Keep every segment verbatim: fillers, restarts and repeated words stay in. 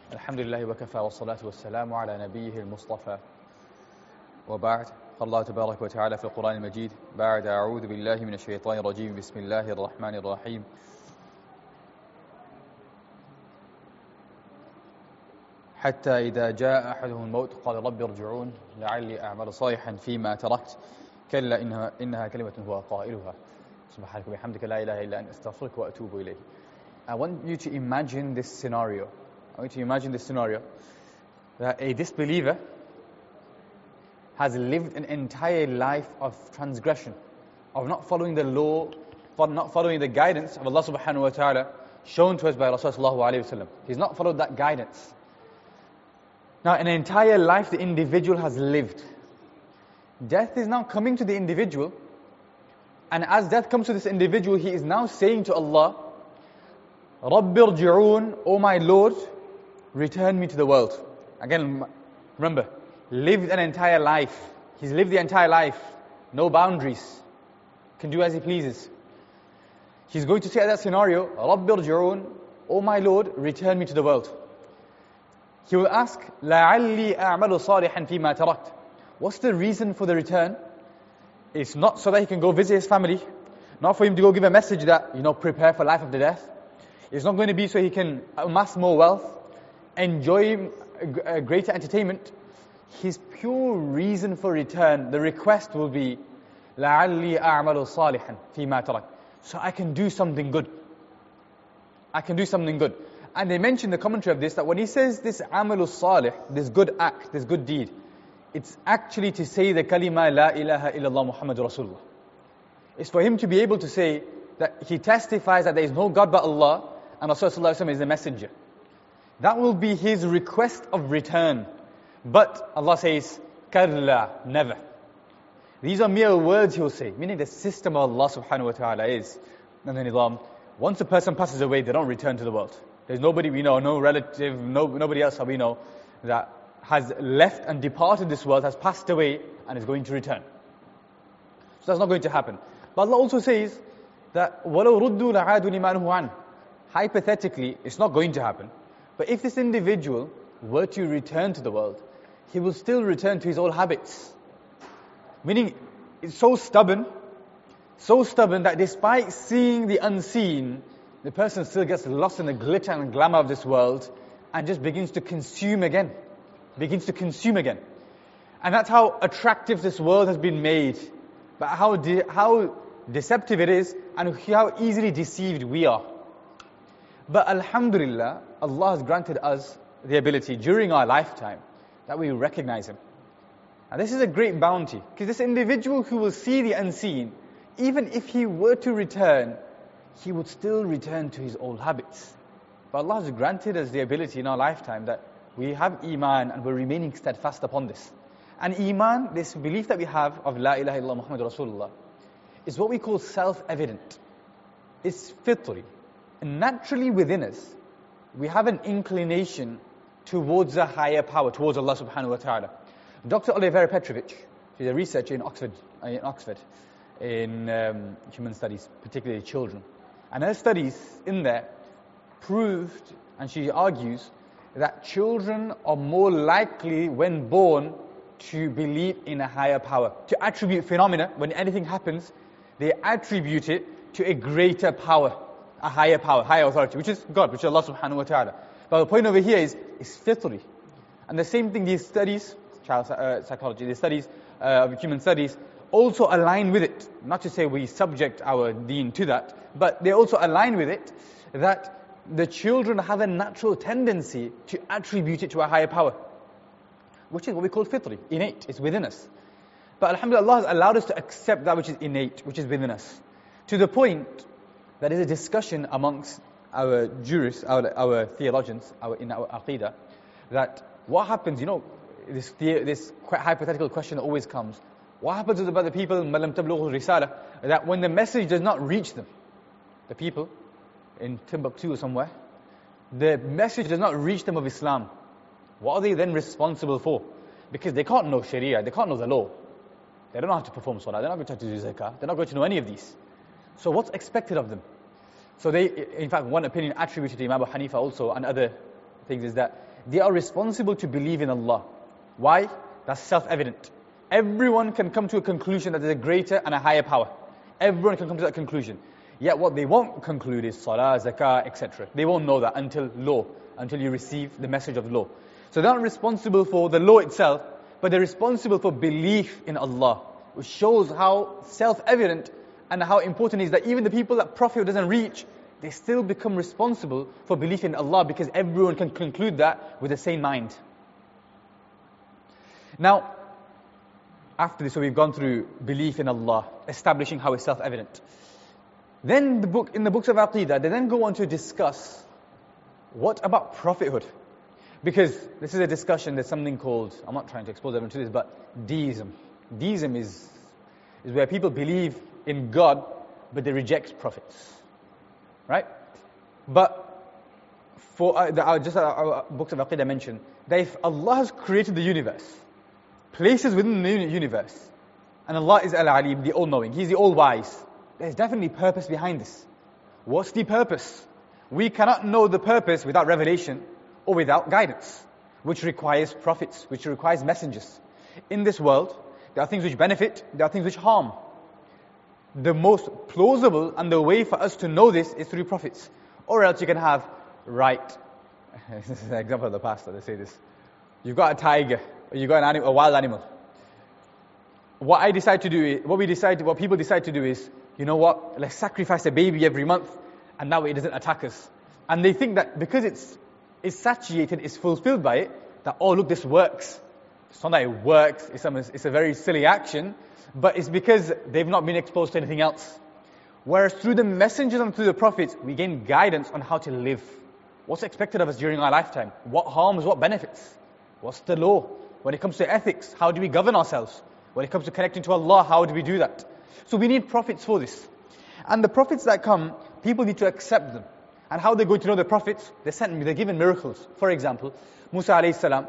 الحمد لله وكفى والصلاة والسلام على نبيه المصطفى وبعد. قال الله تبارك وتعالى في القرآن المجيد بعد أعوذ بالله من الشيطان الرجيم بسم الله الرحمن الرحيم حتى إذا جاء أحدهم الموت قال رب ارجعون لعلي أعمل صالحا فيما تركت كلا إنها, إنها كلمة هو قائلها سبحانك وبحمدك لا إله إلا أنت أستغفرك وأتوب إليك. I want you to imagine this scenario. I want you to imagine this scenario that a disbeliever has lived an entire life of transgression, of not following the law, for not following the guidance of Allah subhanahu wa ta'ala shown to us by Rasulullah sallallahu alayhi wa sallam. He's not followed that guidance. Now, an entire life the individual has lived. Death is now coming to the individual, and as death comes to this individual, he is now saying to Allah, Rabbi irji'un, O my Lord, return me to the world. Again, remember, lived an entire life. He's lived the entire life. No boundaries. Can do as he pleases. He's going to say at that scenario, Rabbi irji'un, O my Lord, return me to the world. He will ask, لَعَلِّي أَعْمَلُ صَالِحًا فِي مَا تَرَكْتُ. What's the reason for the return? It's not so that he can go visit his family, not for him to go give a message that, you know, prepare for life after death. It's not going to be so he can amass more wealth, enjoy a greater entertainment. His pure reason for return, the request will be, لَعَلِّي أَعْمَلُ صَالِحًا فِي مَا تَرَكْتُ. So I can do something good. I can do something good. And they mention the commentary of this, that when he says this amalu salih, this good act, this good deed, it's actually to say the kalima la ilaha illallah Muhammadur Rasulullah. It's for him to be able to say that he testifies that there is no God but Allah, and Rasulullah is the messenger. That will be his request of return. But Allah says, kalla, never. These are mere words he will say, meaning the system of Allah subhanahu wa ta'ala is, and the nizam, once a person passes away, they don't return to the world. There's nobody we know, no relative, no, nobody else that we know that has left and departed this world, has passed away and is going to return. So that's not going to happen. But Allah also says that وَلَوْ رُدُّوا لَعَادُوا لِمَا نُهُوا عَنْهُ. Hypothetically, it's not going to happen. But if this individual were to return to the world, he will still return to his old habits. Meaning, it's so stubborn, so stubborn that despite seeing the unseen, the person still gets lost in the glitter and glamour of this world and just begins to consume again. Begins to consume again. And that's how attractive this world has been made. But how de- how deceptive it is and how easily deceived we are. But alhamdulillah, Allah has granted us the ability during our lifetime that we recognize Him. And this is a great bounty. Because this individual who will see the unseen, even if he were to return, he would still return to his old habits. But Allah has granted us the ability in our lifetime that we have Iman and we're remaining steadfast upon this. And Iman, this belief that we have of La ilaha illallah Muhammadur Rasulullah, is what we call self-evident. It's fitri. And naturally within us, we have an inclination towards a higher power, towards Allah subhanahu wa ta'ala. Doctor Olivera Petrovich, she's a researcher in Oxford, in Oxford, in um, human studies, particularly children. And her studies in there proved, and she argues, that children are more likely when born to believe in a higher power. To attribute phenomena, when anything happens, they attribute it to a greater power, a higher power, higher authority, which is God, which is Allah subhanahu wa ta'ala. But the point over here is, is fitri. And the same thing, these studies, child uh, psychology, the studies uh, of human studies, also align with it. Not to say we subject our deen to that, but they also align with it that the children have a natural tendency to attribute it to a higher power, which is what we call fitri, innate, it's within us. But alhamdulillah, Allah has allowed us to accept that which is innate, which is within us. To the point that is a discussion amongst our jurists, our, our theologians, our, in our aqidah, that what happens, you know, this, this hypothetical question always comes, what happens about the people, مَلَمْ تَبْلُغُ الرِّسَالَةِ, that when the message does not reach them, the people in Timbuktu or somewhere, the message does not reach them of Islam, what are they then responsible for? Because they can't know Sharia, they can't know the law. They don't know how to perform salah, they're not going to do zakah, they're not going to know any of these. So what's expected of them? So they, in fact, one opinion attributed to Imam Abu Hanifa also and other things is that they are responsible to believe in Allah. Why? That's self-evident. Everyone can come to a conclusion that there's a greater and a higher power. Everyone can come to that conclusion. Yet what they won't conclude is salah, zakah, et cetera. They won't know that until law, until you receive the message of law. So they're not responsible for the law itself, but they're responsible for belief in Allah, which shows how self-evident and how important it is that even the people that Prophet doesn't reach, they still become responsible for belief in Allah, because everyone can conclude that with the same mind. Now, after this, so we've gone through belief in Allah, establishing how it's self-evident. Then the book, in the books of Aqidah, they then go on to discuss, what about prophethood? Because this is a discussion, there's something called, I'm not trying to expose everyone to this, but deism. Deism is, is where people believe in God, but they reject prophets. Right? But for uh, the, uh, just uh, our books of Aqidah mention that if Allah has created the universe, places within the universe, and Allah is Al-Alim, the all-knowing, He's the all-wise, there's definitely purpose behind this. What's the purpose? We cannot know the purpose without revelation or without guidance, which requires prophets, which requires messengers. In this world, there are things which benefit, there are things which harm. The most plausible and the way for us to know this is through prophets. Or else you can have, right, this is an example of the past that they say this. You've got a tiger, or you've got an animal, a wild animal. What I decide to do, is, what we decide, what people decide to do is, you know what, let's sacrifice a baby every month, and now it doesn't attack us. And they think that because it's, it's satiated, it's fulfilled by it, that, oh look, this works. It's not that it works, it's a, it's a very silly action, but it's because they've not been exposed to anything else. Whereas through the messengers and through the prophets, we gain guidance on how to live. What's expected of us during our lifetime? What harms, what benefits? What's the law? When it comes to ethics, how do we govern ourselves? When it comes to connecting to Allah, how do we do that? So we need prophets for this. And the prophets that come, people need to accept them. And how they're going to know the prophets? They're sent, they're given miracles. For example, Musa alayhi salam,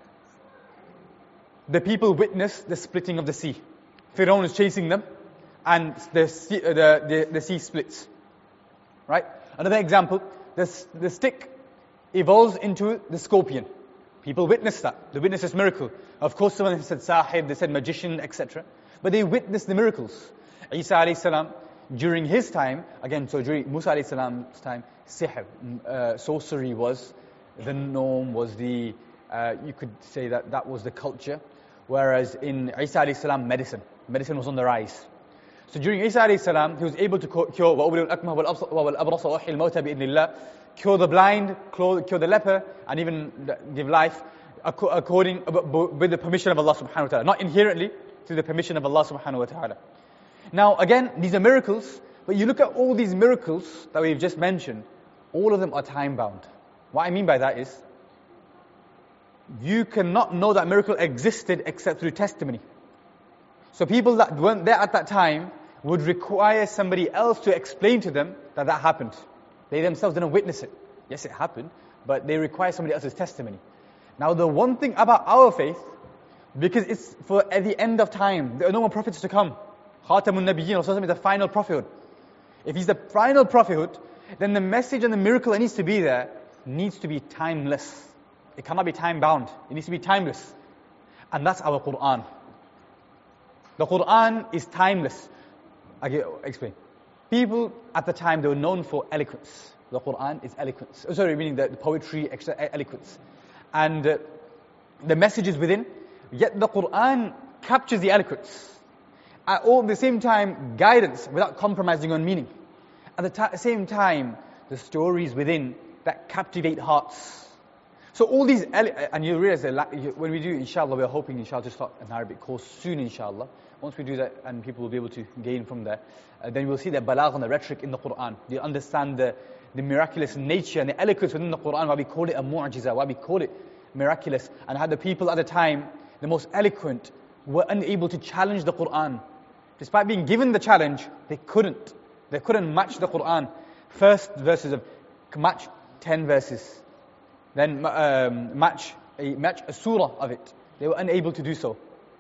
the people witnessed the splitting of the sea. Pharaoh is chasing them, and the sea, uh, the, the, the sea splits. Right? Another example, the, the stick evolves into the scorpion. People witnessed that. They witnessed this miracle. Of course, someone said sahib, they said magician, et cetera. But they witnessed the miracles. Isa alayhi salam, during his time, again, so during Musa alayhi salam's time, sihr, uh, sorcery was the norm, was the, uh, you could say that that was the culture. Whereas in Isa alayhi salam, medicine. Medicine was on the rise. So during Isa alayhi salam, he was able to cure وَأُبْرِئُ الْأَكْمَهَ وَالْأَبْرَصَ وَأُحْيِي الْمَوْتَى بِإِذْنِ اللَّهِ, cure the blind, cure the leper, and even give life according with the permission of Allah subhanahu wa ta'ala. Not inherently, through the permission of Allah subhanahu wa ta'ala. Now again, these are miracles, but you look at all these miracles that we've just mentioned, all of them are time bound. What I mean by that is, you cannot know that miracle existed except through testimony. So people that weren't there at that time would require somebody else to explain to them that that happened. They themselves didn't witness it. Yes, it happened, but they require somebody else's testimony. Now the one thing about our faith, because it's for at the end of time, there are no more prophets to come. Khatamun Nabiyyin is the final prophethood. If he's the final prophethood, then the message and the miracle that needs to be there needs to be timeless. It cannot be time bound. It needs to be timeless. And that's our Qur'an. The Qur'an is timeless. I explain. People at the time, they were known for eloquence. The Qur'an is eloquence. Oh, sorry, meaning the, the poetry, extra eloquence. And uh, the message is within, yet the Qur'an captures the eloquence. At all the same time, guidance without compromising on meaning. At the ta- same time, the stories within that captivate hearts. So all these, and you realize that when we do, inshallah, we're hoping, inshallah, to start an Arabic course soon, inshallah. Once we do that, and people will be able to gain from there, uh, then we'll see the balagh and the rhetoric in the Qur'an. They understand the, the miraculous nature and the eloquence within the Qur'an, why we call it a mu'jiza, why we call it miraculous, and how the people at the time, the most eloquent, were unable to challenge the Qur'an. Despite being given the challenge, they couldn't. They couldn't match the Qur'an. First verses of, match ten verses. Then um, match, a, match a surah of it. They were unable to do so.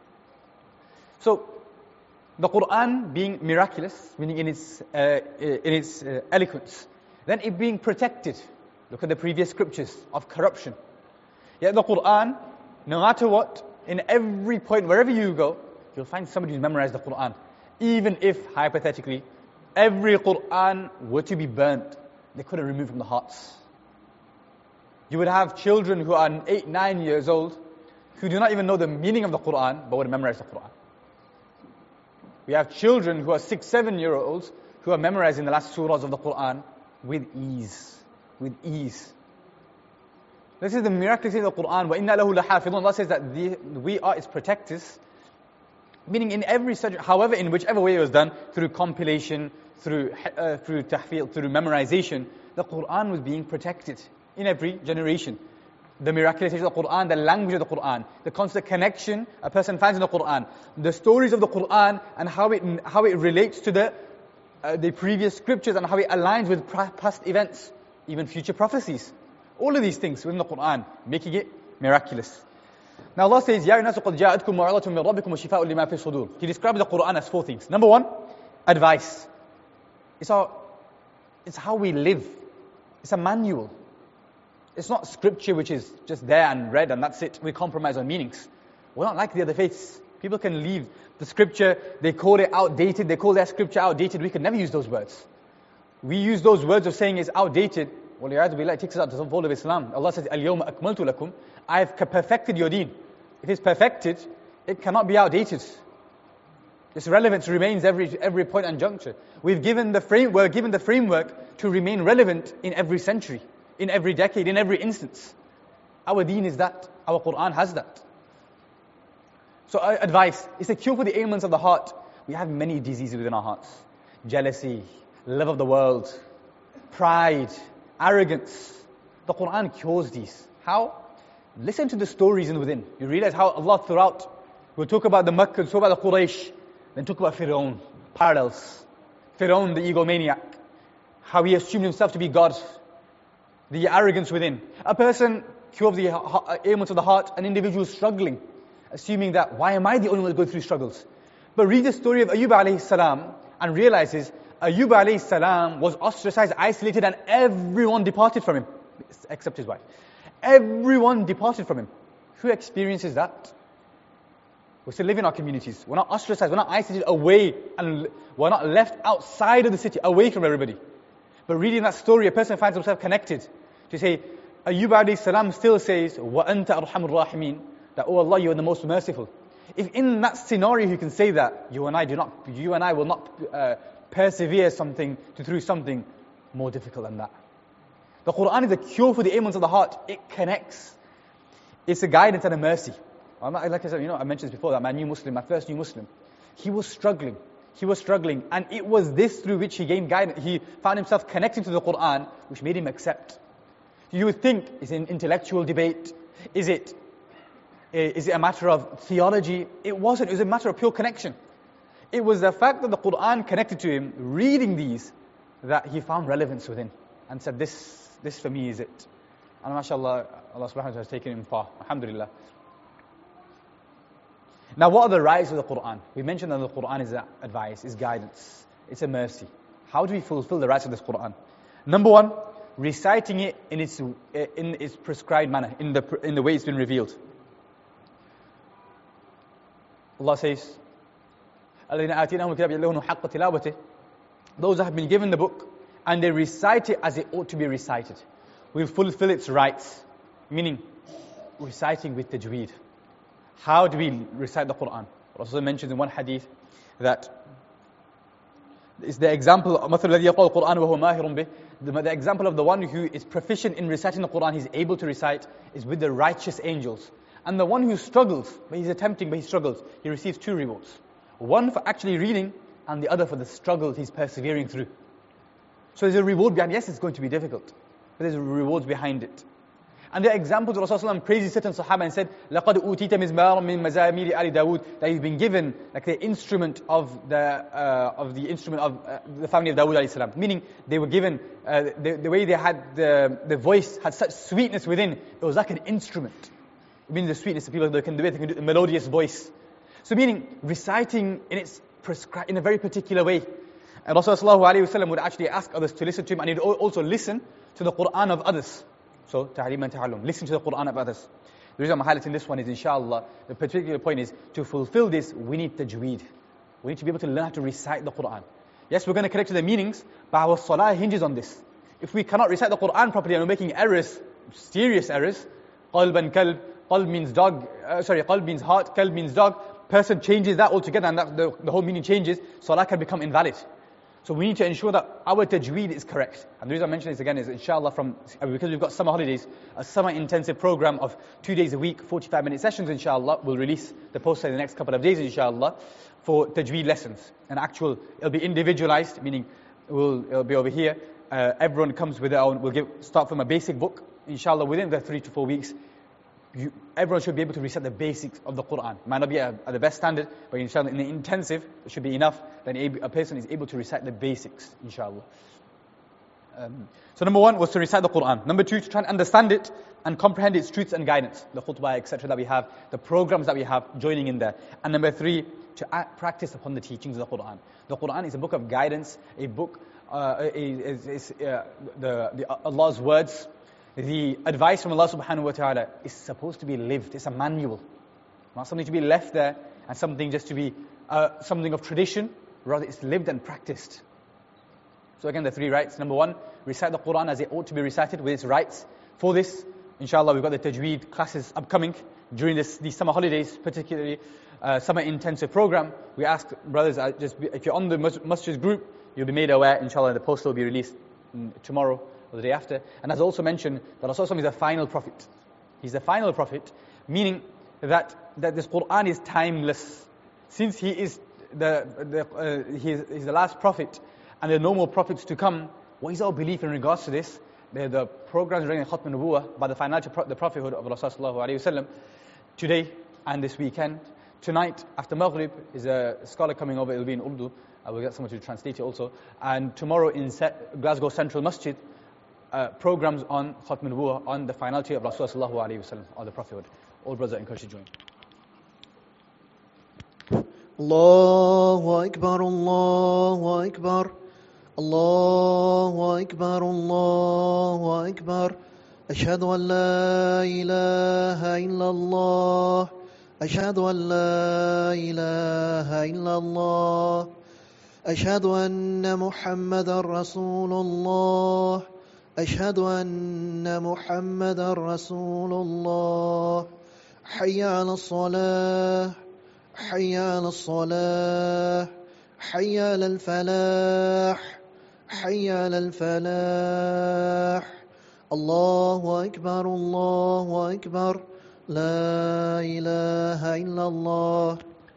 So, the Qur'an being miraculous, meaning in its, uh, in its uh, eloquence, then it being protected. Look at the previous scriptures of corruption. Yet the Quran, no matter what, in every point, wherever you go, you'll find somebody who's memorized the Quran. Even if, hypothetically, every Quran were to be burnt, they couldn't remove from the hearts. You would have children who are eight, nine years old, who do not even know the meaning of the Quran, but would memorize the Quran. We have children who are six, seven year olds, who are memorizing the last surahs of the Quran with ease. With ease. This is the miraculous thing of the Quran. وَإِنَّا لَهُ لَحَافِظُونَ. Allah says that the, we are its protectors. Meaning in every such, however, in whichever way it was done, through compilation, through uh, through tahfeel, through memorization, the Quran was being protected in every generation. The miraculous of the Quran, the language of the Quran, the constant connection a person finds in the Quran, the stories of the Quran and how it how it relates to the uh, the previous scriptures and how it aligns with past events, even future prophecies. All of these things within the Quran, making it miraculous. Now Allah says, "Ya الناس قد جاءتكم موعظة من ربكم وشفاء لما في الصدور." He describes the Quran as four things. Number one, advice. It's our, it's how we live. It's a manual. It's not scripture which is just there and read and that's it. We compromise on meanings. We're not like the other faiths. People can leave the scripture, they call it outdated, they call their scripture outdated. We can never use those words. We use those words of saying it's outdated. Well, it takes us out to some fold of Islam. Allah says, "Al-yawma akmaltu lakum." I have perfected your deen. If it's perfected, it cannot be outdated. Its relevance remains every every point and juncture. We've given the frame, we're given the framework to remain relevant in every century, in every decade, in every instance. Our deen is that. Our Quran has that. So uh, advice, it's a cure for the ailments of the heart. We have many diseases within our hearts. Jealousy, love of the world, pride, arrogance. The Quran cures these. How? Listen to the stories in within. You realize how Allah throughout, we'll talk about the Makkah, talk about the Quraysh, then talk about Fir'aun, parallels. Fir'aun, the egomaniac, how he assumed himself to be God, the arrogance within. A person cures the ailments of the heart, an individual struggling, assuming that, why am I the only one going through struggles? But read the story of Ayyub alayhi salam and realizes Ayyub alayhi salam was ostracized, isolated, and everyone departed from him, except his wife. Everyone departed from him. Who experiences that? We still live in our communities. We're not ostracized, we're not isolated away, and we're not left outside of the city, away from everybody. But reading that story, a person finds himself connected to say, Ayyub alayhi salam still says, "Wa anta arhamur rahimin," that, "Oh Allah, you are the most merciful." If in that scenario you can say that, you and I do not, you and I will not uh, persevere something to through something more difficult than that. The Quran is a cure for the ailments of the heart. It connects. It's a guidance and a mercy. Like I said, you know, I mentioned this before, that my new Muslim, my first new Muslim, he was struggling. He was struggling. And it was this through which he gained guidance. He found himself connecting to the Quran, which made him accept. You would think, is it an intellectual debate? Is it, is it a matter of theology? It wasn't. It was a matter of pure connection. It was the fact that the Quran connected to him, reading these, that he found relevance within. And said, this, this for me is it. And mashallah, Allah subhanahu wa ta'ala has taken him far. Alhamdulillah. Now, what are the rights of the Quran? We mentioned that the Quran is advice, is guidance, it's a mercy. How do we fulfill the rights of this Quran? Number one, reciting it in its in its prescribed manner, in the in the way it's been revealed. Allah says, those that have been given the book and they recite it as it ought to be recited, will fulfill its rights. Meaning, reciting with tajweed. How do we recite the Quran? Rasul mentions in one hadith that is the example of the, the example of the one who is proficient in reciting the Quran, he's able to recite, is with the righteous angels. And the one who struggles, but he's attempting, but he struggles, he receives two rewards. One for actually reading, and the other for the struggle he's persevering through. So there's a reward behind it. Yes, it's going to be difficult, but there's rewards behind it. And the examples of Rasulullah praised certain Sahaba and said, لَقَدْ أُوتِيتَ مِزْمَارًا مِنْ مَزَامِيرِ آلِ دَاوُدَ, that you've been given like the instrument of the uh, of the instrument of uh, the family of Dawood alayhi salam. Meaning they were given uh, the, the way they had the the voice had such sweetness within. It was like an instrument. Meaning the sweetness of people that can do it, they can do a melodious voice. So meaning reciting in its prescribed in a very particular way. And Rasulullah sallallahu alayhi wa sallam would actually ask others to listen to him, and he'd also listen to the Quran of others. So, ta'aleem and ta'allum. Listen to the Quran of others. The reason I'm highlighting this one is, inshallah, the particular point is, to fulfill this, we need tajweed. We need to be able to learn how to recite the Quran. Yes, we're going to connect to the meanings, but our salah hinges on this. If we cannot recite the Quran properly and we're making errors, serious errors, qalb and kalb, qalb means dog, uh, sorry, qalb means heart, kalb means dog, person changes that altogether and that, the, the whole meaning changes, salah can become invalid. So we need to ensure that our tajweed is correct. And the reason I mention this again is, inshallah, from because we've got summer holidays, a summer intensive program of two days a week, forty-five minute sessions, inshallah, we'll release the poster in the next couple of days, inshallah, for tajweed lessons. And actual, it'll be individualized, meaning we'll, it'll be over here. Uh, everyone comes with their own, we'll give, start from a basic book. Inshallah, within the three to four weeks, You, everyone should be able to recite the basics of the Quran. It might not be at, at the best standard, but inshallah in the intensive, it should be enough. Then a, a person is able to recite the basics, inshallah. Um, so number one was to recite the Quran. Number two, to try and understand it and comprehend its truths and guidance. The khutbah, et cetera that we have, the programs that we have, joining in there. And number three, to act, practice upon the teachings of the Quran. The Quran is a book of guidance, a book, uh, is, is, uh, the, the uh, Allah's words. The advice from Allah subhanahu wa ta'ala is supposed to be lived. It's a manual. Not something to be left there and something just to be uh, something of tradition. Rather, it's lived and practiced. So again, the three rights. Number one, recite the Quran as it ought to be recited with its rights. For this, inshallah, we've got the tajweed classes upcoming during this, these summer holidays, particularly uh, summer intensive program. We ask brothers, uh, just be, if you're on the masjid group, you'll be made aware. Inshallah, the poster will be released tomorrow or the day after. And as I also mentioned, that Rasulullah is the final prophet. He's the final prophet, meaning that, that this Quran is timeless. Since he is the, the uh, he is, he's the last prophet, and there are no more prophets to come, what is our belief in regards to this? The, the programs during Khatm al-Nubuwah by the financial pro- the prophethood of Rasulullah today and this weekend. Tonight, after Maghrib, is a scholar coming over, it will be in Urdu. I will get someone to translate it also. And tomorrow in Se- Glasgow Central Masjid, Uh, programs on Khatm al-Nubuwah, on the finality of Rasulullah or the prophethood. All brothers are encouraged to join. Allahu Akbar, Allahu Akbar, Allahu Akbar, Allahu Akbar. Ashhadu an la ilaha illallah, Ashhadu an la ilaha illallah, Ashhadu anna Muhammadan Rasulullah, أشهد أن محمدا رسول الله. حي على الصلاة حي على الصلاة حي على الفلاح حي على الفلاح. الله أكبر الله أكبر لا إله إلا الله.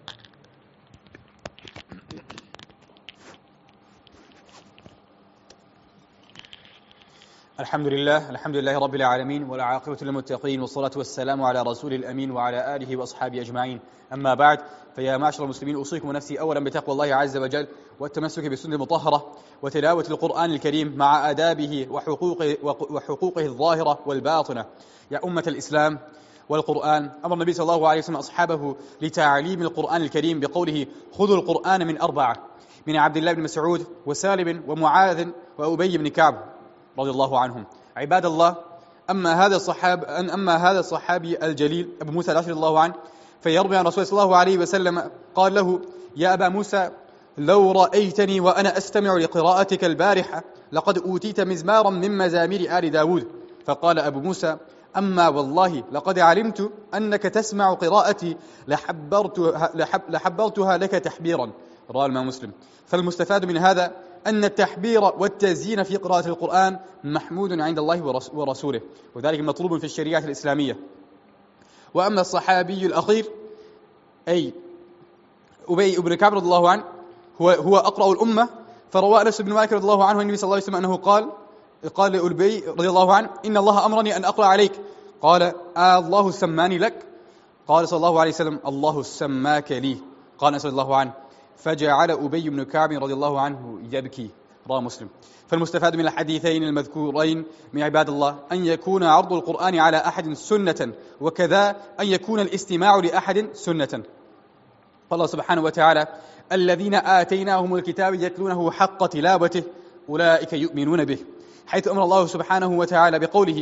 الحمد لله الحمد لله رب العالمين والعاقبة للمتقين والصلاة والسلام على رسول الأمين وعلى آله وأصحابه أجمعين. أما بعد، فيا معشر المسلمين، أوصيكم ونفسي أولا بتقوى الله عز وجل والتمسك بالسنة المطهرة وتلاوة القرآن الكريم مع آدابه وحقوقه, وحقوقه الظاهرة والباطنة. يا أمة الإسلام والقرآن، أمر النبي صلى الله عليه وسلم أصحابه لتعليم القرآن الكريم بقوله: خذوا القرآن من أربعة، من عبد الله بن مسعود وسالم ومعاذ وأبي بن كعب رضي الله عنهم. عباد الله، أما هذا الصحاب أما هذا الصحابي الجليل أبو موسى الأشعري رضي الله عنه فيروي عن رسول صلى الله عليه وسلم قال له: يا أبا موسى، لو رأيتني وأنا أستمع لقراءتك البارحة لقد أوتيت مزمارا من مزامير آل داود. فقال أبو موسى: أما والله لقد علمت أنك تسمع قراءتي لحبرتها, لحب لحبرتها لك تحبيرا. رواه الإمام مسلم. فالمستفاد من هذا أن التحبير والتزيين في قراءة القرآن محمود عند الله ورسوله، وذلك مطلوب في الشريعة الإسلامية. وأما الصحابي الأخير أي أبي بن كعب رضي الله عنه هو هو أقرأ الأمة، فروى أنس بن مالك رضي الله عنه النبي صلى الله عليه وسلم أنه قال قال لأبي رضي الله عنه: إن الله أمرني أن أقرأ عليك. قال: آه الله سماني لك؟ قال صلى الله عليه وسلم: الله سماك لي. قال أنس رضي الله عنه: فجعل أبي بن كعب رضي الله عنه يبكي. رواه مسلم. فالمستفاد من الحديثين المذكورين من عباد الله أن يكون عرض القرآن على أحد سنة، وكذا أن يكون الاستماع لأحد سنة. قال الله سبحانه وتعالى: الذين آتيناهم الكتاب يتلونه حق تلاوته أولئك يؤمنون به، حيث أمر الله سبحانه وتعالى بقوله: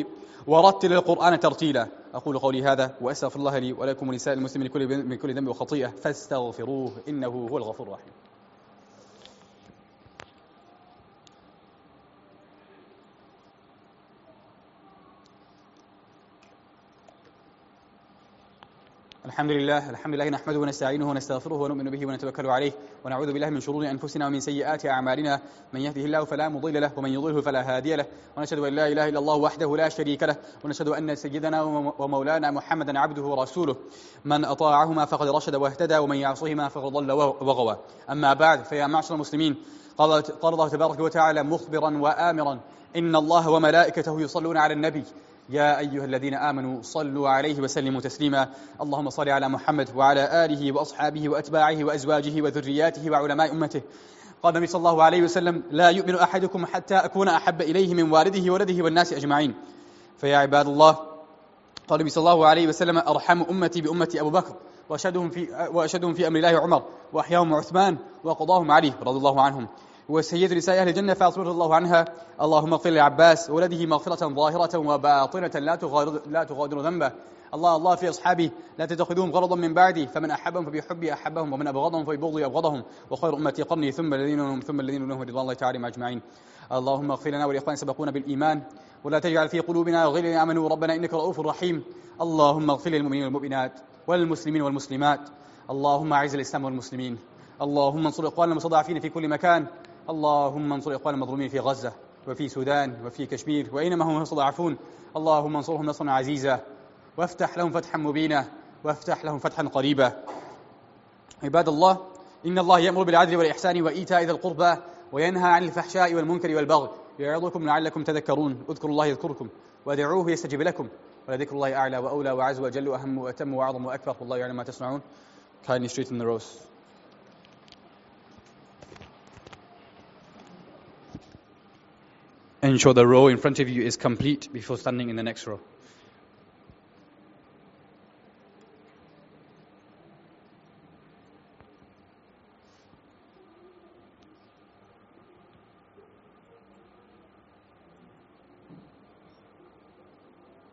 ورتل القرآن ترتيلا. أقول قولي هذا وأستغفر الله لي ولكم ولسائر المسلمين من كل ذنب وخطيئة فاستغفروه إنه هو الغفور الرحيم. الحمد لله الحمد لله نحمده ونستعينه ونستغفره ونؤمن به ونتوكل عليه ونعوذ بالله من شرور أنفسنا ومن سيئات أعمالنا من يهده الله فلا مضل له ومن يضلله فلا هادي له ونشهد أن لا إله إلا الله وحده لا شريك له ونشهد أن سيدنا ومولانا محمدا عبده ورسوله من أطاعهما فقد رشد واهتدى ومن يعصهما فقد ضل وغوى. أما بعد فيا معشر المسلمين قال قال الله تبارك وتعالى مخبرا وآمرا إن الله وملائكته يصلون على النبي يا أيها الذين آمنوا صلوا عليه وسلموا تسليما. اللهم صل على محمد وعلى آله وأصحابه وأتباعه وأزواجه وذرياته وعلماء أمته. قال النبي صلى الله عليه وسلم لا يؤمن أحدكم حتى أكون أحب إليه من والده وولده والناس أجمعين. فيا عباد الله قال النبي صلى الله عليه وسلم أرحم أمتي بأمتي أبو بكر وأشهدهم في, وأشهدهم في أمر الله عمر وأحياهم عثمان وقضاهم علي رضي الله عنهم وسيد نساء أهل الجنة فاطمة رضي الله عنها. اللهم اغفر لعباس ولده مغفرة ظاهرة وباطنة لا تغادر, لا تغادر ذنبه. الله الله في أصحابي لا تتخذوهم غرضا من بعدي فمن أحبهم فبحبي أحبهم ومن أبغضهم فببغضي أبغضهم وخير أمتي قرني ثم الذين ثم الذين لهم رضوان الله تعالى أجمعين. اللهم اغفر لنا ولإخواننا سبقونا بالإيمان ولا تجعل في قلوبنا غير الذين آمنوا ربنا إنك رؤوف رحيم. اللهم اغفر للمؤمنين والمؤمنات والمسلمين والمسلمات. اللهم أعز الإسلام والمسلمين. اللهم انصر إخواننا المستضعفين في كل مكان. اللهم انصر إخوان المظلومين في غزة وفي سودان وفي كشمير وأينما هم مستضعفون. اللهم انصرهم نصرا عزيزا وافتح لهم فتحا مبينا وافتح لهم فتحا قريبا. عباد الله إن الله يأمر بالعدل والإحسان وإيتاء ذي القربى وينهى عن الفحشاء والمنكر والبغي يعظكم لعلكم تذكرون. اذكروا الله يذكركم وادعوه يستجب لكم ولذكر الله أعلى وأولى وأعز وأجل وأهم وأتم وأعظم وأكبر والله يعلم ما تصنعون. Kindly straighten the rows. Ensure the row in front of you is complete before standing in the next row.